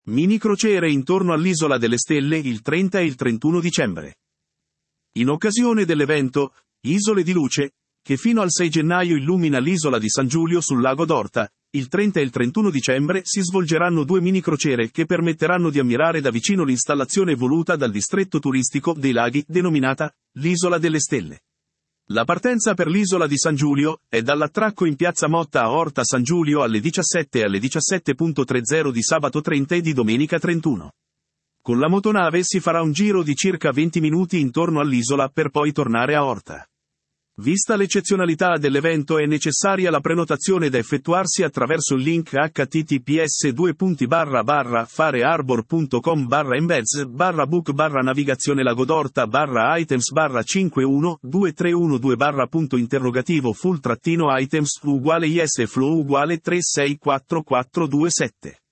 Mini crociere intorno all'Isola delle Stelle il 30 e il 31 dicembre. In occasione dell'evento Isole di Luce, che fino al 6 gennaio illumina l'isola di San Giulio sul lago d'Orta, il 30 e il 31 dicembre si svolgeranno 2 mini crociere che permetteranno di ammirare da vicino l'installazione voluta dal distretto turistico dei laghi denominata l'Isola delle Stelle. La partenza per l'isola di San Giulio è dall'attracco in piazza Motta a Orta San Giulio alle 17 e alle 17.30 di sabato 30 e di domenica 31. Con la motonave si farà un giro di circa 20 minuti intorno all'isola per poi tornare a Orta. Vista l'eccezionalità dell'evento è necessaria la prenotazione da effettuarsi attraverso il link https://farearbor.com/embeds/book/navigazione Lago d'Orta/items/5122312 *full-items = yes flow = 364427.